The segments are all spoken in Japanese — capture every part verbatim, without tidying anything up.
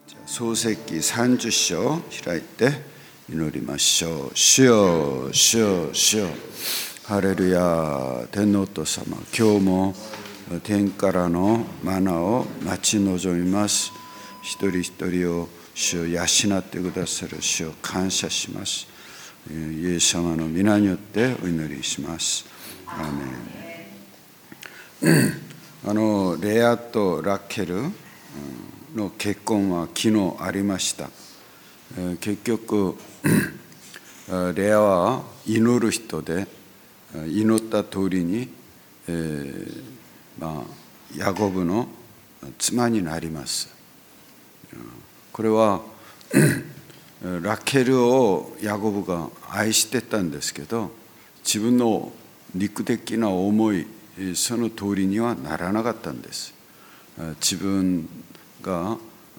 創世記さんじゅっ章を開いて祈りましょう。主よ、主よ、主よ、ハレルヤ。天皇と様、今日も天からのマナを待ち望みます。一人一人を主を養ってくださる主を感謝します。イエス様の皆によってお祈りします。アーメン。あのレアとラケルの結婚は昨日ありました。結局レアは祈る人で、祈った通りに、えーまあ、ヤコブの妻になります。これはラケルをヤコブが愛してたんですけど、自分の肉的な思いその通りにはならなかったんです。自分が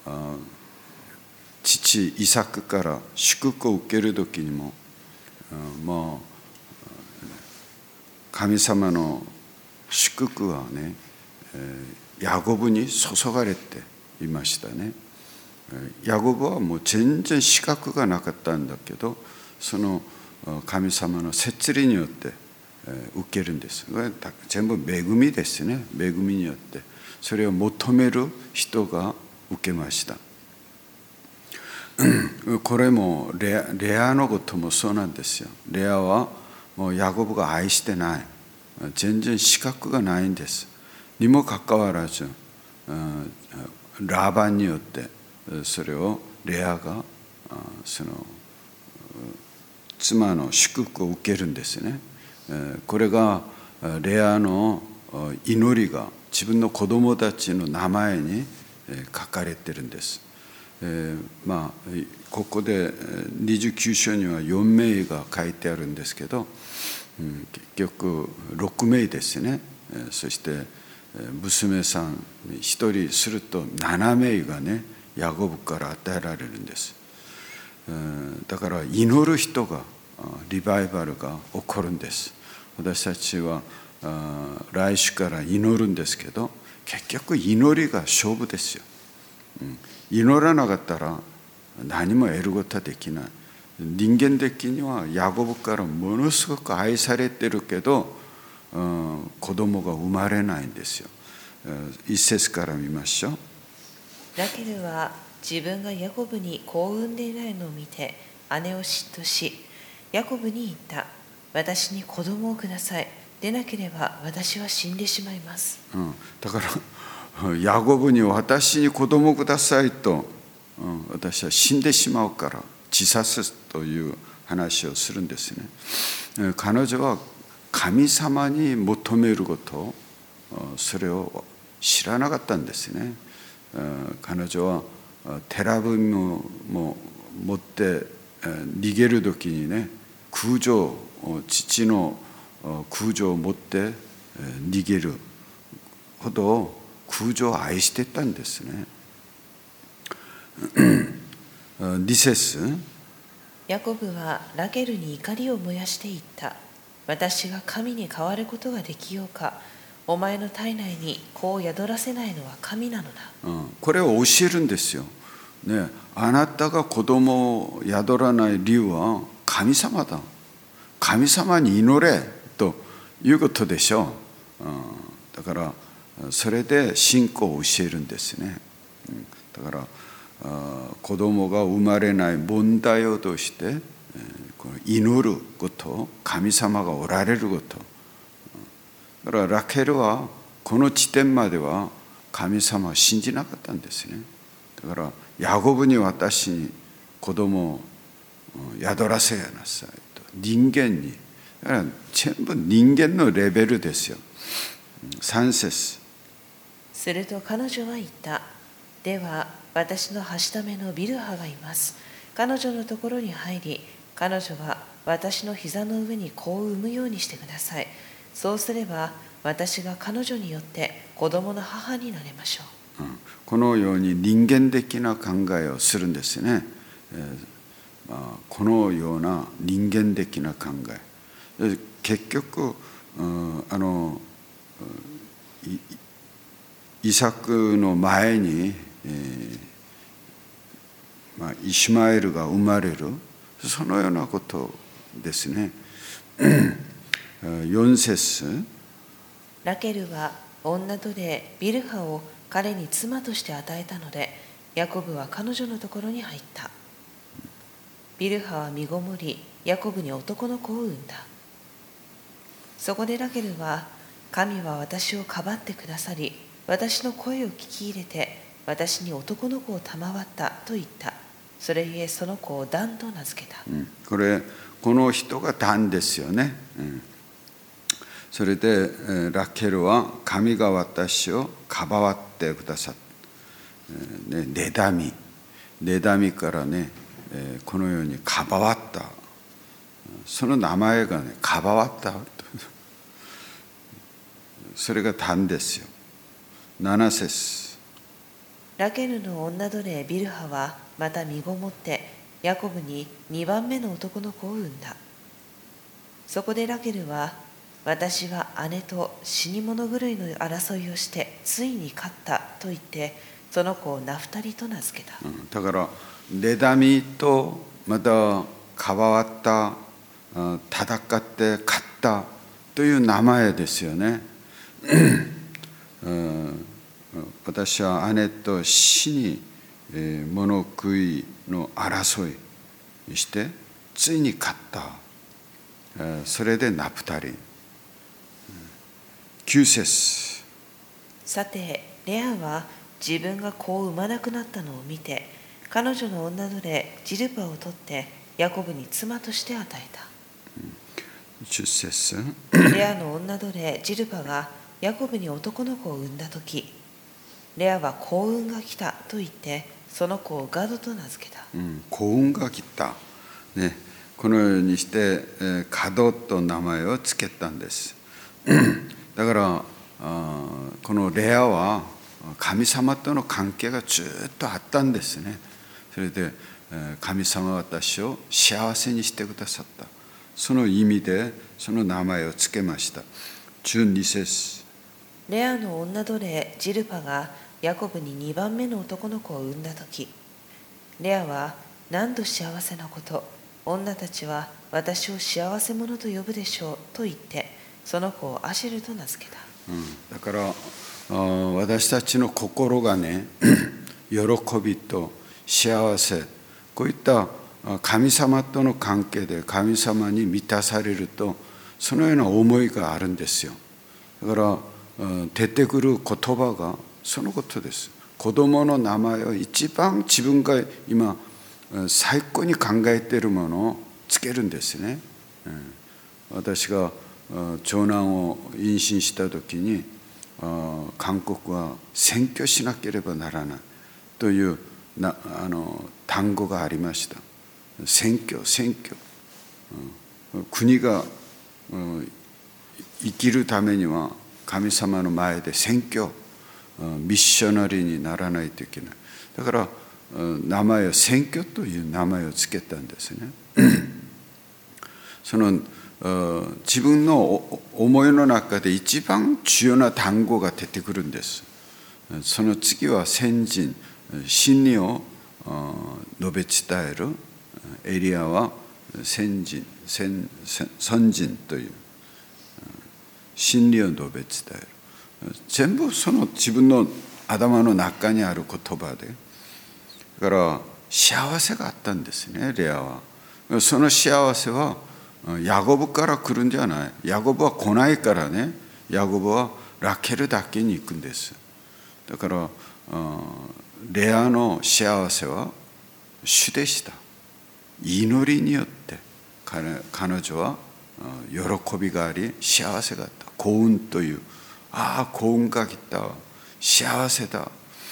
父イサクから祝福を受ける時にも、もう神様の祝福はね、ヤコブに注がれていましたね。ヤコブはもう全然資格がなかったんだけど、その神様の摂理によって受けるんです。全部恵みですね。恵みによってそれを求める人が受けました。これもレア、レアのこともそうなんですよ。レアはもうヤコブが愛してない、全然資格がないんです。にもかかわらずラバンによってそれをレアがその妻の祝福を受けるんですね。これがレアの祈りが自分の子供たちの名前に書かれてるんです。えー、まあここでにじゅうきゅう章にはよん名が書いてあるんですけど、うん、結局ろく名ですね。えー、そして娘さんひとりするとなな名がね、ヤコブから与えられるんです。えー、だから祈る人がリバイバルが起こるんです。私たちは来週から祈るんですけど、結局祈りが勝負ですよ。うん、祈らなかったら何も得ることはできない。人間的にはヤコブからものすごく愛されてるけど、うん、子供が生まれないんですよ。一節から見ましょう。 ラケルは自分がヤコブに子を産んでいないのを見て姉を嫉妬し、ヤコブに言った。私に子供をください。でなければ私は死んでしまいます。 うん、だからヤコブに私に子供をくださいと、うん、私は死んでしまうから自殺という話をするんですね。彼女は神様に求めることを、それを知らなかったんですね。彼女はテラブムも持って逃げる時にね、空城、父の空城を持って逃げるほど空城を愛してたんですね。に節、 ヤコブはラケルに怒りを燃やしていった。私が神に代わることができようか。お前の体内に子を宿らせないのは神なのだ。 うん、これを教えるんですよ、ね。あなたが子供を宿らない理由は神様だ。神様に祈れということでしょう。うん、だからそれで信仰を教えるんですね。うん、だから子供が生まれない問題を通して、えー、この祈ること、神様がおられること。だからラケルはこの地点までは神様を信じなかったんですね。だからヤコブに私に子供を宿らせやなさいと、人間に。だから全部人間のレベルですよ。さん節、 すると彼女は言った。では私のはしためのビルハがいます。彼女のところに入り、彼女は私の膝の上に子を産むようにしてください。そうすれば私が彼女によって子供の母になれましょう。 うん、このように人間的な考えをするんですね。えーまあ、このような人間的な考え、結局、うん、あのイサクの前に、えーまあ、イシュマエルが生まれる、そのようなことですね。よん節、 ラケルは女奴隷ビルハを彼に妻として与えたので、ヤコブは彼女のところに入った。ビルハは身ごもり、ヤコブに男の子を産んだ。そこでラケルは、神は私をかばってくださり、私の声を聞き入れて、私に男の子を賜ったと言った。それゆえその子をダンと名付けた。 うん、これこの人がダンですよね。うん、それでラケルは神が私をかばってくださった、ね、ねだみねだみからね、このようにかばわった、その名前がねかばわったそれがダンですよ。なな節、 ラケルの女奴隷ビルハはまた身ごもってヤコブににばんめの男の子を産んだ。そこでラケルは、私は姉と死に物狂いの争いをしてついに勝ったと言って、その子をナフタリと名付けた。 うん、だからねだみとまたかばわった、戦って勝ったという名前ですよね。うん、私は姉と死に物食いの争いしてついに勝った、それでナプタリ。きゅう節、 さてレアは自分が子を産まなくなったのを見て、彼女の女奴隷ジルパを取ってヤコブに妻として与えた。 じゅっ節、 レアの女奴隷ジルパがヤコブに男の子を産んだとき、レアは幸運が来たと言ってその子をガドと名付けた。 うん、幸運が来た、ね、このようにして、えー、ガドと名前をつけたんです。だからあこのレアは神様との関係がずっとあったんですね。それで、えー、神様は私を幸せにしてくださった、その意味でその名前をつけました。じゅうに節、 レアの女奴隷ジルパがヤコブににばんめの男の子を産んだとき、レアは何と幸せなこと、女たちは私を幸せ者と呼ぶでしょうと言って、その子をアシェルと名付けた。 うん、だから私たちの心がね喜びと幸せ、こういった神様との関係で神様に満たされると、そのような思いがあるんですよ。だから出てくる言葉がそのことです。子供の名前を一番自分が今最高に考えているものをつけるんですね。私が長男を妊娠した時に、韓国は選挙しなければならないというなあの単語がありました。選挙選挙、国が生きるためには神様の前で選挙、ミッショナリーにならないといけない。だから名前を選挙という名前をつけたんですね。その自分の思いの中で一番重要な単語が出てくるんです。その次は先人、真理を述べ伝える。エリアは先人、尊人という真理を述べ伝える。全部その自分の頭の中にある言葉で、だから幸せがあったんですね、レアは。その幸せはヤコブから来るんじゃない。ヤコブは来ないからね。ヤコブはラケルだけに行くんです。だからレアの幸せは主でした。祈りによって彼女は喜びがあり幸せがあった。幸運という、ああ幸運が来た、幸せだ。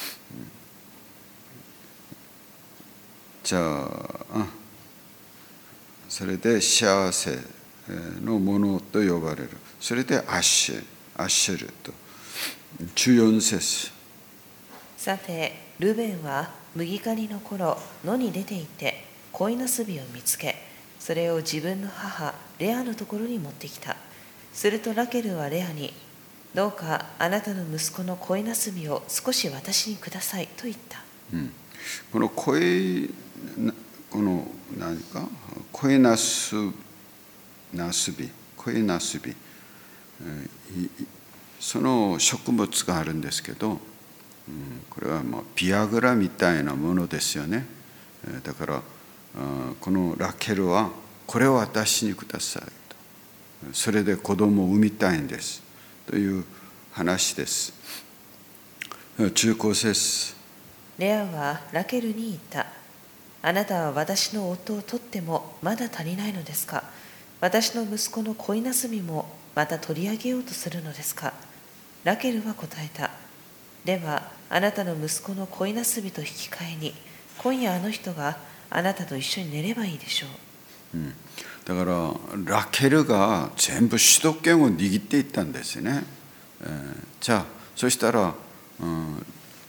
じゃあそれで幸せのものと呼ばれる。それでアッシェアッシェルと。じゅうよん節、 さてルベンは麦刈りの頃野に出て行って恋なすびを見つけ、それを自分の母レアのところに持ってきた。するとラケルはレアに、どうかあなたの息子の恋なすびを少し私にくださいと言った。 うん、この恋この何かコエナスナスビコエナスビその植物があるんですけど、これはまあビアグラみたいなものですよね。だからこのラケルはこれを私にくださいと、それで子供を産みたいんですという話です。中高節、 レアはラケルに言った。あなたは私の夫を取ってもまだ足りないのですか？私の息子の恋なすびもまた取り上げようとするのですか？ラケルは答えた。ではあなたの息子の恋なすびと引き換えに今夜あの人があなたと一緒に寝ればいいでしょう。 うん、だからラケルが全部主導権を握っていったんですね。えー、じゃあそしたら、うん、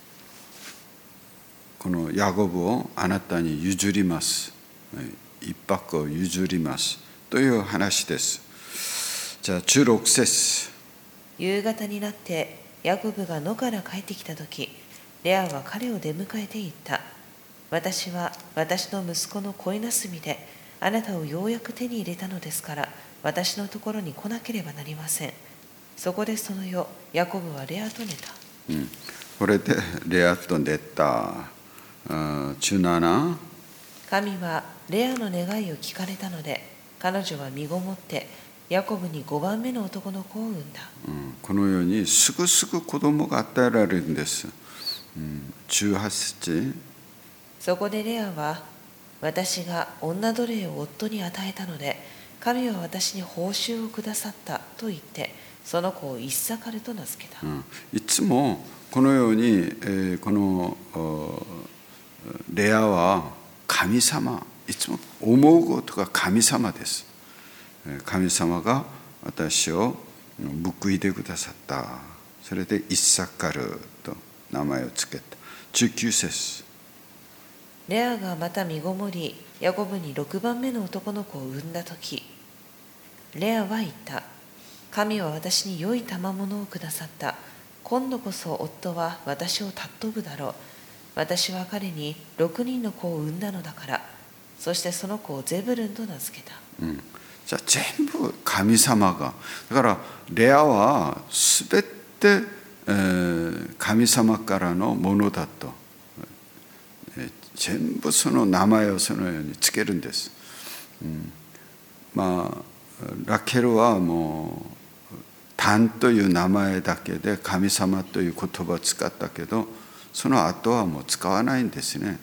このヤコブをあなたに譲ります、一泊を譲りますという話です。じゃあじゅうろく節、 夕方になってヤコブが野から帰ってきたとき、レアは彼を出迎えて言った。私は私の息子の恋なすびであなたをようやく手に入れたのですから、私のところに来なければなりません。そこでその夜、ヤコブはレアと寝た。 うん、これでレアと寝た。じゅうなな、 神はレアの願いを聞かれたので、彼女は身ごもってヤコブにごばんめの男の子を産んだ。 うん、このようにすぐすぐ子供が与えられるんです。うん、じゅうはち節、 そこでレアは、私が女奴隷を夫に与えたので、神は私に報酬をくださったと言って、その子をイッサカルと名付けた。 うん、いつもこのように、えー、このレアは神様、いつも思うことが神様です。神様が私を報いてくださった。それでイッサカルと名前をつけた。じゅうきゅう節、 レアがまた身ごもり、ヤコブにろくばんめの男の子を産んだとき、レアは言った。神は私に良い賜物をくださった。今度こそ夫は私を尊ぶだろう。私は彼にろくにんの子を産んだのだから。そしてその子をゼブルンと名付けた。 うん、じゃあ全部神様が、だからレアはすべて、えー、神様からのものだと、えー、全部その名前をそのようにつけるんです。うん、まあラケルはもうタンという名前だけで神様という言葉を使ったけど、その後はもう使わないんですね。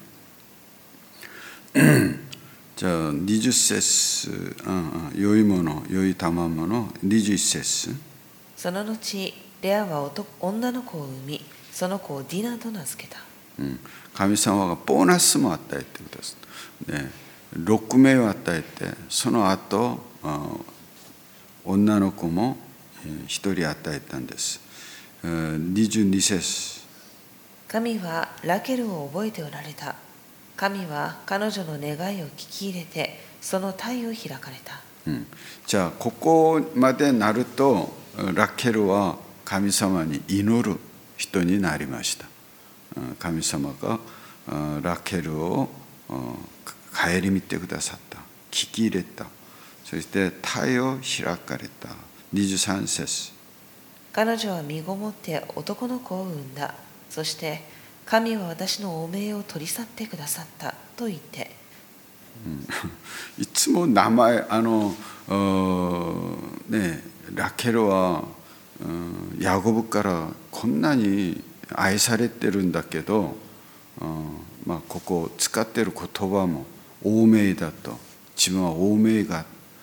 じゃあにじゅっ節、うんうん、良いもの、良い賜物、にじゅういち節。 その後、レアは女の子を産み、その子をディナと名付けた。 うん、神様がボーナスも与えてくださった。ね、ろくめいを与えて、その後、女の子も一人与えたんです。にじゅうに節。 神はラケルを覚えておられた。神は彼女の願いを聞き入れて、その胎を開かれた。 うん、じゃあここまでなると、ラケルは神様に祈る人になりました。神様がラケルを顧みてくださった。聞き入れた。そして胎を開かれた。にじゅうさん節。 彼女は身ごもって男の子を産んだ。そして神は私の汚名を取り去ってくださったと言って、 うん、いつも名前あのね、ラケルはヤコブからこんなに愛されてるんだけど、まあ、ここ使ってる言葉も汚名だと、自分は汚名が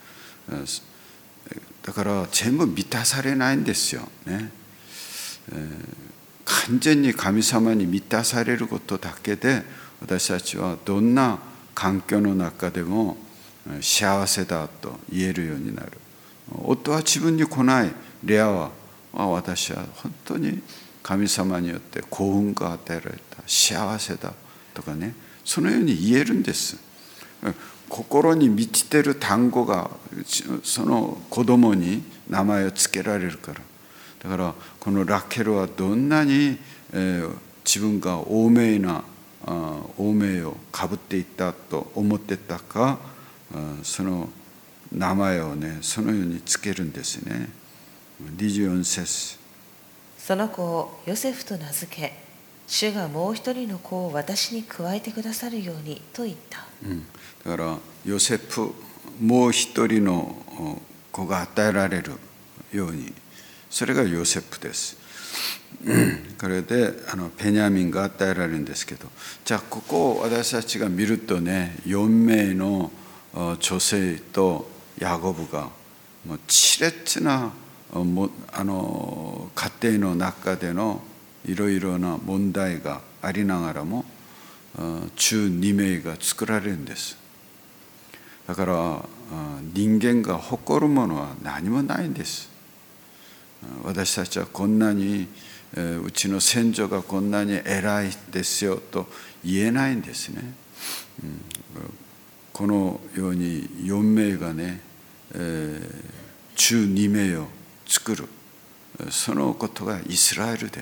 だから全部満たされないんですよね。えー完全に神様に満たされることだけで、私たちはどんな環境の中でも幸せだと言えるようになる。夫は自分に来ない。レアは、私は本当に神様によって幸運が与えられた、幸せだとかね、そのように言えるんです。心に満ちてる単語がその子供に名前をつけられるから。だからこのラケルはどんなに、えー、自分が横名な王名をかぶっていったと思ってたか、その名前をねそのようにつけるんですね。にじゅうよん節。 その子をヨセフと名付け、主がもう一人の子を私に加えてくださるようにと言った。 うん、だからヨセフ、もう一人の子が与えられるように、それがヨセフです。これであのベニヤミンが与えられるんですけど、じゃあここを私たちが見るとね、よん名の女性とヤコブがもう熾烈なもあの家庭の中でのいろいろな問題がありながらも中に名が作られるんです。だから人間が誇るものは何もないんです。私たちはこんなにうちの先祖がこんなに偉いですよと言えないんですね。このようによん名がね、中に名を作る、そのことがイスラエルです。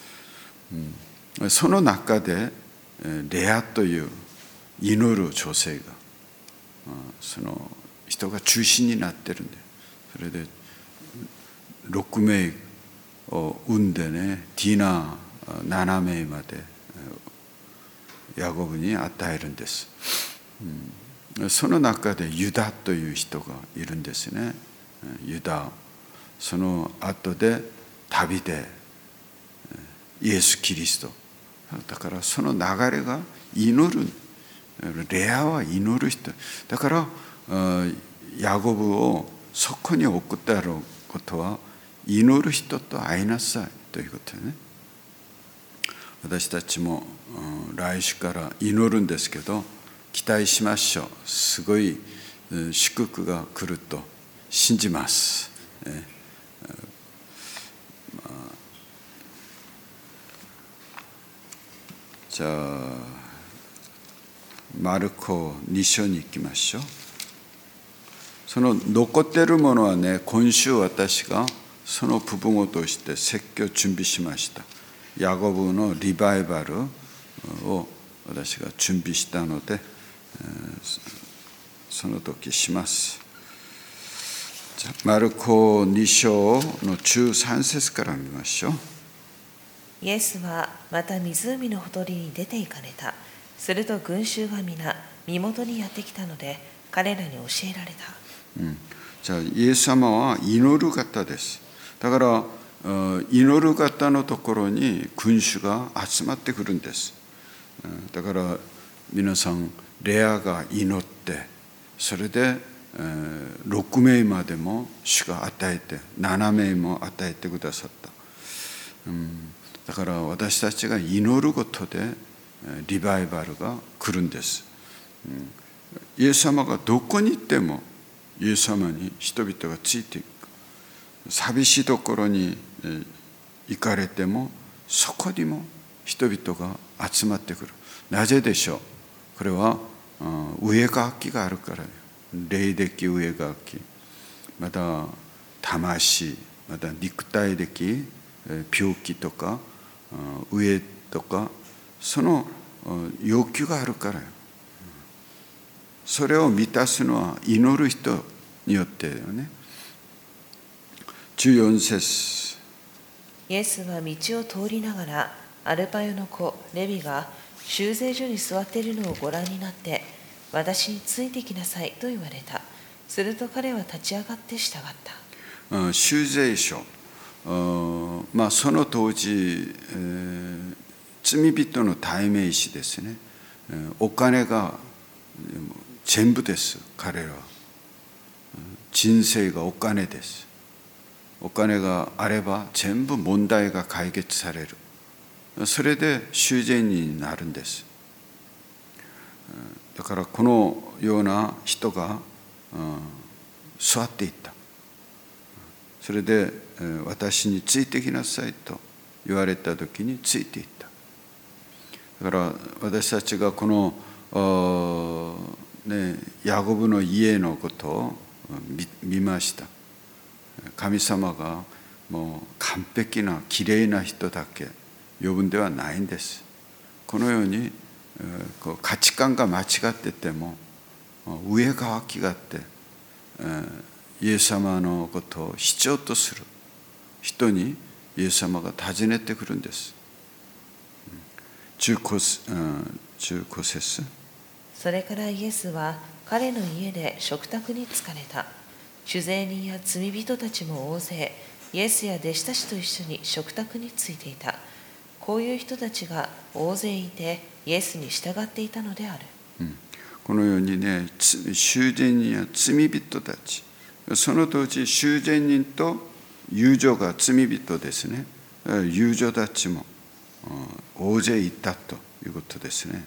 その中でレアという祈る女性が、その人が中心になってるんで、それでろく名を産んでね、ディナなな名までヤコブに与えるんです。その中でユダという人がいるんですね。ユダ、その後で旅でイエス・キリスト。だからその流れが祈る。レアは祈る人。だからヤコブをそこに送ってあることは、祈る人と会いなさいということね。私たちも来週から祈るんですけど、期待しましょう。すごい祝福が来ると信じます。えまあ、じゃあマルコに章に行きましょう。その残っているものはね、今週私がその部分を通して説教を準備しました。ヤコブのリバイバルを私が準備したので、その時します。じゃあマルコに章のじゅうさん節から見ましょう。 イエスはまた湖のほとりに出て行かれた。すると群衆が皆身元にやってきたので、彼らに教えられた。 うん、じゃあイエス様は祈る方です。だから祈る方のところに群衆が集まってくるんです。だから皆さん、レアが祈って、それでろく名までも主が与えて、なな名も与えてくださった。うん、だから私たちが祈ることでリバイバルが来るんです。うん、イエス様がどこに行ってもイエス様に人々がついていく。寂しいところに行かれても、そこにも人々が集まってくる。なぜでしょう。これは上書きがあるから。霊的上書き、また魂、また肉体的病気とか上とか、その要求があるからよ。それを満たすのは祈る人によってだよね。じゅうよん節。 イエスは道を通りながら、アルパヨの子レビが修税所に座っているのをご覧になって、私についてきなさいと言われた。すると彼は立ち上がって従った。 修税所、まあ、その当時、えー、罪人の代名詞ですね。お金が全部です。彼らは人生がお金です。お金があれば全部問題が解決される。それで修税人になるんです。だからこのような人が、うん、座っていった。それで私についてきなさいと言われた時についていった。だから私たちがこの、ね、ヤコブの家のことを 見, 見ました。神様がもう完璧なきれいな人だけ呼ぶんではないんです。 このように価値観が間違ってても上が気があってイエス様のことを必要とする人にイエス様が訪ねてくるんです。じゅうご節。 それからイエスは彼の家で食卓に疲れた。酒税人や罪人たちも大勢、イエスや弟子たちと一緒に食卓についていた。こういう人たちが大勢いてイエスに従っていたのである。 うん、このようにね、囚人人や罪人たち、その当時囚人人と遊女が罪人ですね。遊女たちも大勢いたということですね。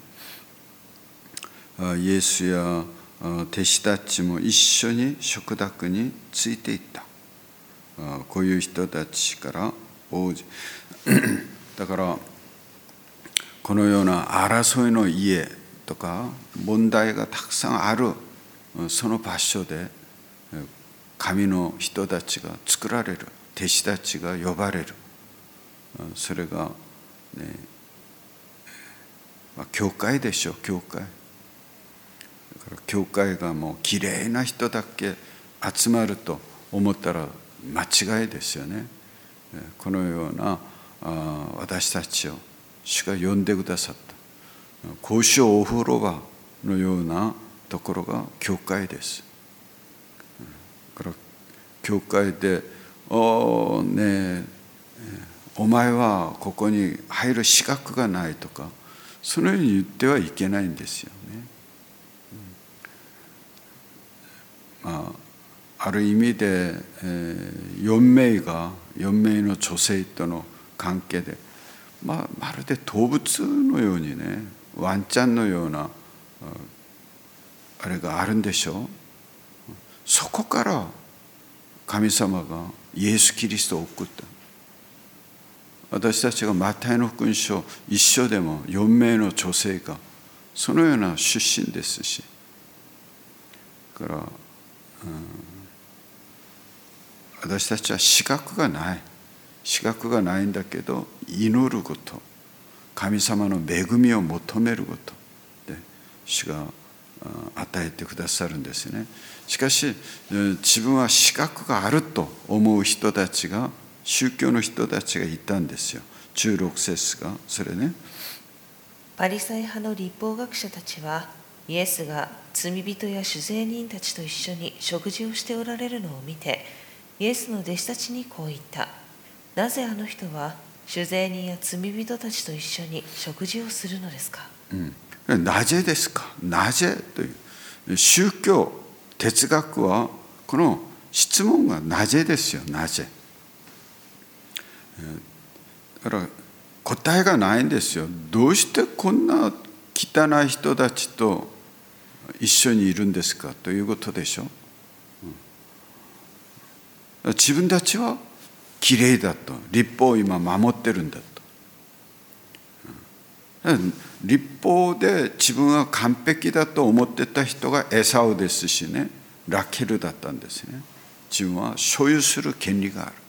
イエスや弟子たちも一緒に食卓についていった。こういう人たちから大勢だからこのような争いの家とか問題がたくさんあるその場所で神の人たちが作られる、弟子たちが呼ばれる、それがね、まあ、教会でしょう。教会だから教会がもうきれいな人だけ集まると思ったら間違いですよね。このような私たちを主が呼んでくださった公衆お風呂場のようなところが教会です。だから教会でおねお前はここに入る資格がないとかそのように言ってはいけないんですよね。まあ、ある意味で、えー、よん名がよん名の女性との関係で、まあ、まるで動物のようにね、ワンちゃんのようなあれがあるんでしょう。そこから神様がイエス・キリストを送った。私たちがマタイの福音書一緒でもよん名の女性がそのような出身ですし、だから、うん、私たちは資格がない資格がないんだけど祈ること、神様の恵みを求めることで主が与えてくださるんですね。しかし自分は資格があると思う人たちが、宗教の人たちがいたんですよ。じゅうろく節がそれね。 パリサイ派の立法学者たちはイエスが罪人や酒税人たちと一緒に食事をしておられるのを見て、イエスの弟子たちにこう言った。なぜあの人は酒税人や罪人たちと一緒に食事をするのですか。 うん、なぜですか。なぜという宗教哲学はこの質問がなぜですよ。なぜ。だから答えがないんですよ。どうしてこんな汚い人たちと一緒にいるんですかということでしょ。うん、自分たちはきれいだと、律法を今守ってるんだと。うん、律法で自分は完璧だと思ってた人がエサウですしね、ラケルだったんですね。自分は所有する権利がある。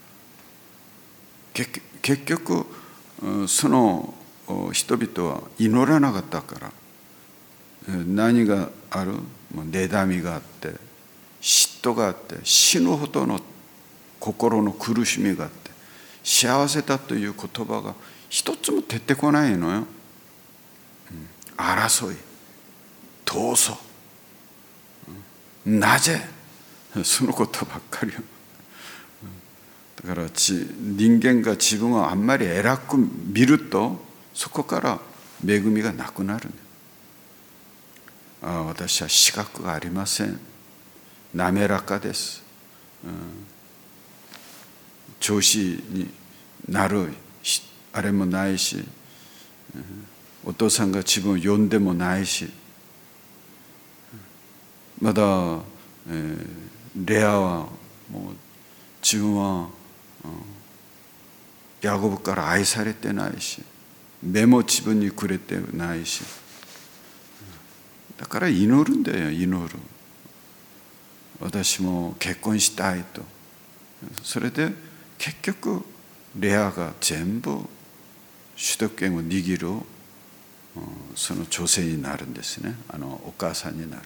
結局その人々は祈らなかったから、何がある？妬みがあって嫉妬があって死ぬほどの心の苦しみがあって幸せだという言葉が一つも出てこないのよ。争い、闘争、なぜ、そのことばっかりよ。だから人間が自分をあんまり偉く見るとそこから恵みがなくなる。ああ、私は資格がありません、滑らかです、うん、調子になるあれもないし、うん、お父さんが自分を呼んでもないし、まだ、えー、レアはもう自分はヤコブから愛されてないし、目も自分にくれてないし、だから祈るんだよ。祈る。私も結婚したいと。それで結局レアが全部主導権を握るその女性になるんですね。あのお母さんになる。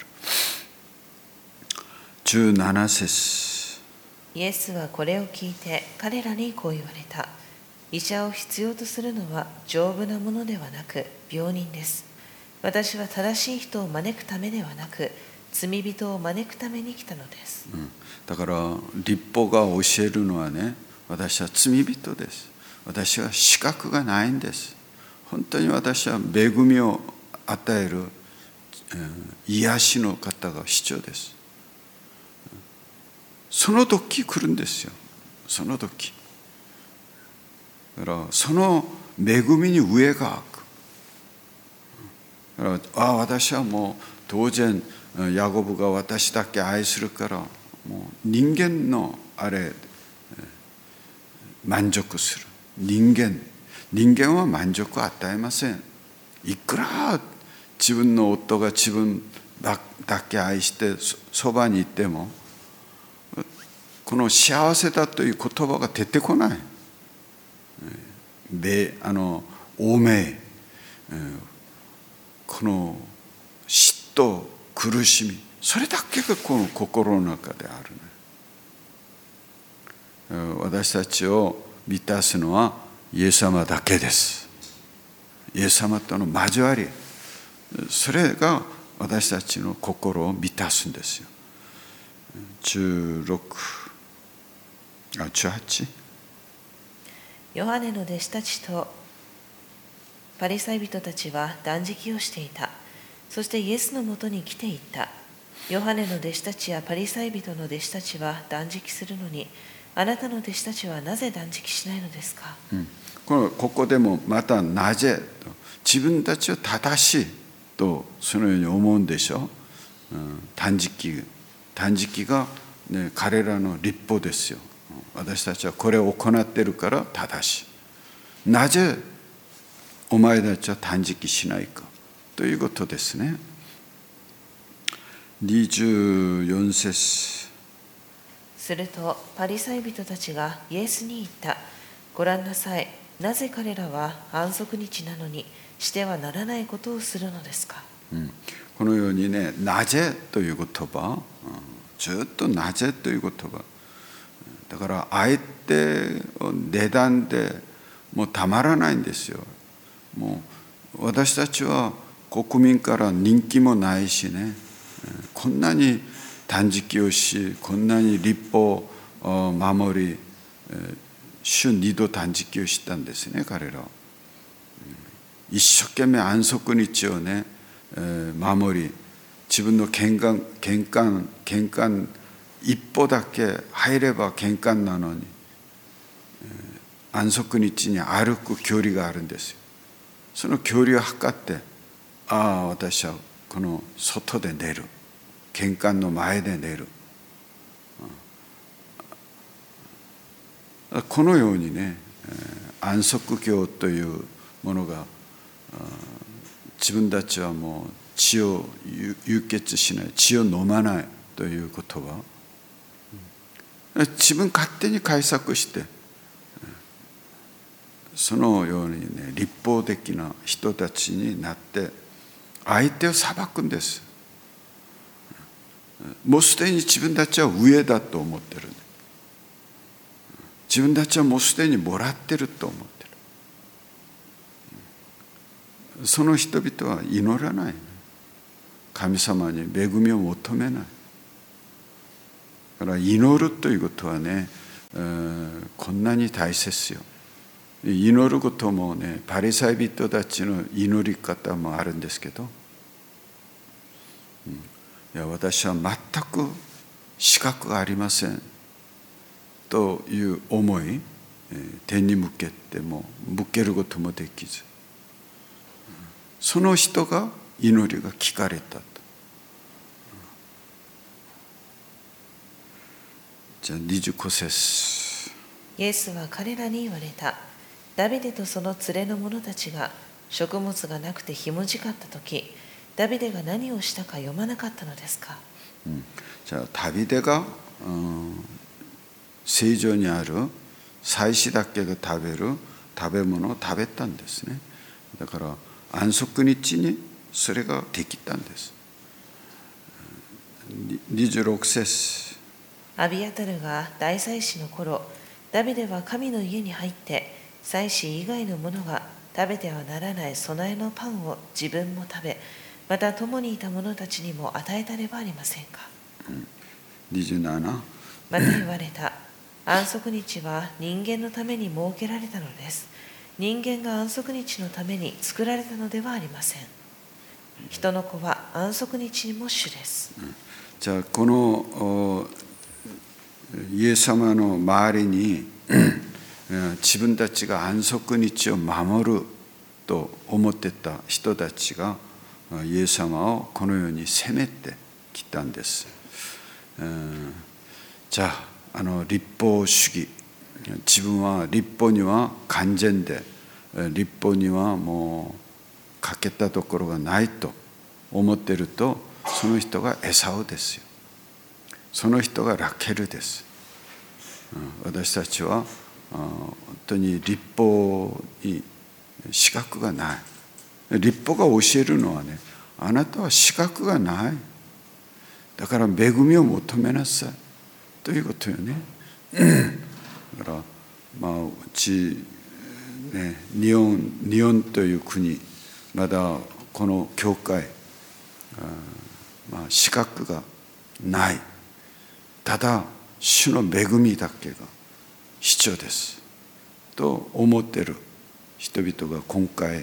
じゅうなな節。 イエスはこれを聞いて彼らにこう言われた。医者を必要とするのは丈夫なものではなく病人です。私は正しい人を招くためではなく罪人を招くために来たのです、 うん、だから律法が教えるのはね、私は罪人です。私は資格がないんです。本当に私は恵みを与える、えー、癒しの方が必要です。その時来るんですよ。その時だからその恵みに上が開く。だからああ私はもう当然ヤコブが私だけ愛するからもう人間のあれ満足する。人間人間は満足を与えません。いくら自分の夫が自分だけ愛してそばにいてもこの幸せだという言葉が出てこない。米あの欧米この嫉妬苦しみそれだけがこの心の中であるね。私たちを満たすのはイエス様だけです。イエス様との交わりそれが私たちの心を満たすんですよ。じゅうろくあじゅうはち。 ヨハネの弟子たちとパリサイ人たちは断食をしていた。そしてイエスのもとに来ていった。ヨハネの弟子たちやパリサイ人の弟子たちは断食するのに、あなたの弟子たちはなぜ断食しないのですか、 うん、このここでもまたなぜと自分たちは正しいとそのように思うんでしょう、うん、断食断食が、ね、彼らの律法ですよ。私たちはこれを行っているから正しい。なぜお前たちは断食しないかということですね。にじゅうよん節。 するとパリサイ人たちがイエスに言った。ご覧なさい、なぜ彼らは安息日なのにしてはならないことをするのですか、 うん、このようにね、なぜという言葉、うん、ずっとなぜという言葉だから相手を値段でもうたまらないんですよ。もう私たちは国民から人気もないしね、こんなに断食をしこんなに律法を守り週にど断食をしたんですね。彼らは一生懸命安息日をね守り自分の玄関玄関玄関一歩だけ入れば玄関なのに安息日に歩く距離があるんですよ。その距離を測ってああ私はこの外で寝る玄関の前で寝る、このようにね安息教というものが自分たちはもう血を輸血しない血を飲まないということは自分勝手に解釈してそのようにね立法的な人たちになって相手を裁くんです。もうすでに自分たちは上だと思ってる。自分たちはもうすでにもらってると思ってる。その人々は祈らない。神様に恵みを求めない。だから祈るということはね、えー、こんなに大切よ。祈ることもね、パリサイ人たちの祈り方もあるんですけど、うん、いや私は全く資格がありませんという思い、えー、天に向けても向けることもできず、その人が祈りが聞かれたと。じゃあにじゅうご節。 イエスは彼らに言われた。ダビデとその連れの者たちが食物がなくてひもじかったとき、ダビデが何をしたか読まなかったのですか、 うん、じゃあダビデが、うん、聖女にある祭司だけが食べる食べ物を食べたんですね。だから安息日にそれができたんです。にじゅうろく節。 アビアタルが大祭司の頃、ダビデは神の家に入って、祭司以外の者が食べてはならない供えのパンを自分も食べ、また共にいた者たちにも与えたではありませんか。 にじゅうなな。 また言われた。安息日は人間のために設けられたのです。人間が安息日のために作られたのではありません。人の子は安息日にも主です。 じゃあこのイエス様の周りに自分たちが安息日を守ると思ってた人たちがイエス様をこのように責めてきたんです。じゃあ、あの律法主義、自分は律法には完全で律法にはもう欠けたところがないと思っていると、その人がエサウですよ。その人がラケルです。私たちは本当に律法に資格がない。律法が教えるのはね、あなたは資格がない。だから恵みを求めなさいということよね。だからまあうちね、日本日本という国、まだこの教会、まあ資格がない。ただ主の恵みだけが必要ですと思っている人々が今回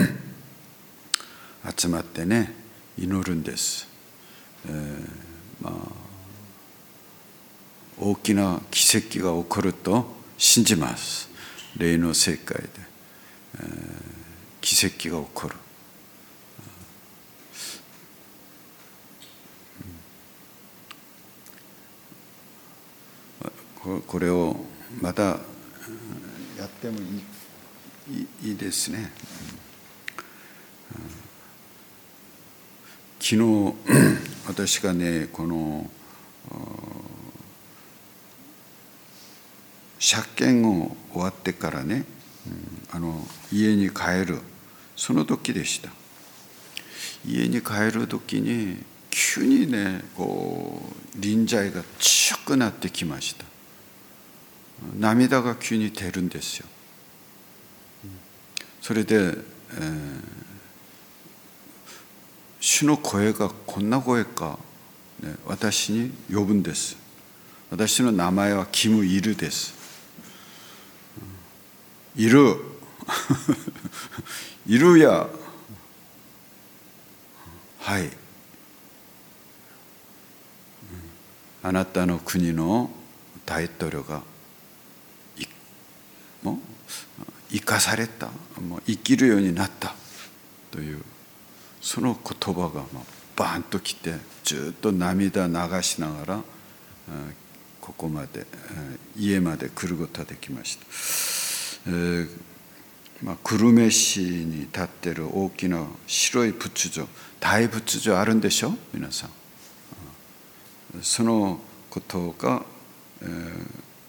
集まってね、祈るんです。えーまあ、大きな奇跡が起こると信じます。霊の世界で、えー、奇跡が起こる。これをまたやってもいい、いいですね。昨日私がね、この借金を終わってからね、あの家に帰るその時でした。家に帰る時に急にね、こう臨在が強くなってきました。涙が急に出るんですよ。それで、えー、主の声がこんな声か、ね、私に呼ぶんです。私の名前はキム・イルです。いるいるや、はい、あなたの国の大統領がもう生かされた、もう生きるようになったというその言葉がバーンときて、ずっと涙流しながらここまで家まで来ることができました。えーまあ、久留米市に立っている大きな白い仏像、大仏像あるんでしょ皆さん。そのことが、えー、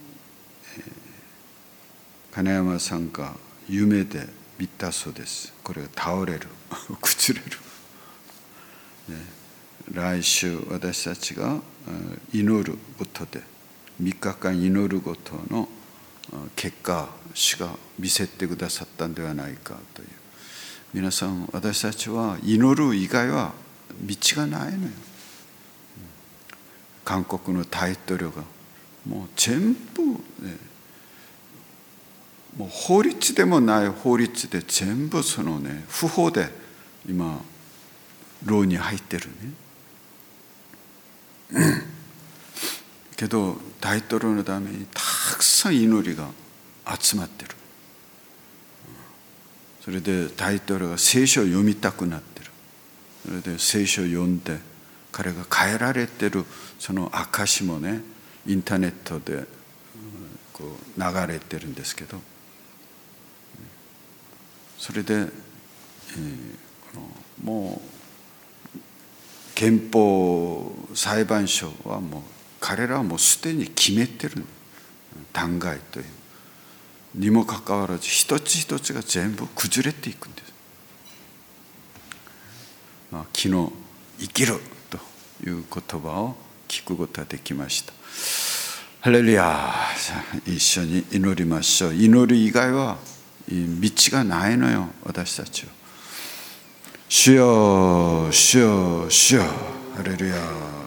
金山さんが夢で見たそうです。これが倒れる崩れる、ね、来週私たちが祈ることでみっかかん祈ることの結果、主が見せてくださったんではないかという。皆さん、私たちは祈る以外は道がないのよ。韓国の大統領がもう全部、ね、もう法律でもない法律で全部そのね、不法で今牢に入ってるね。けど大統領のためにたくさん祈りが集まってる。それで大統領が聖書を読みたくなってる。それで聖書を読んで彼が変えられてるその証もね、インターネットでこう流れてるんですけど、それで、えー、このもう憲法裁判所はもう彼らはもうすでに決めてる弾劾というにもかかわらず、一つ一つが全部崩れていくんです。 昨日生きるという言葉を聞くことができました。ハレルヤ。一緒に祈りましょう。祈る以外は道がないのよ、私たちは。主よ主よ主よ。ハレルヤ。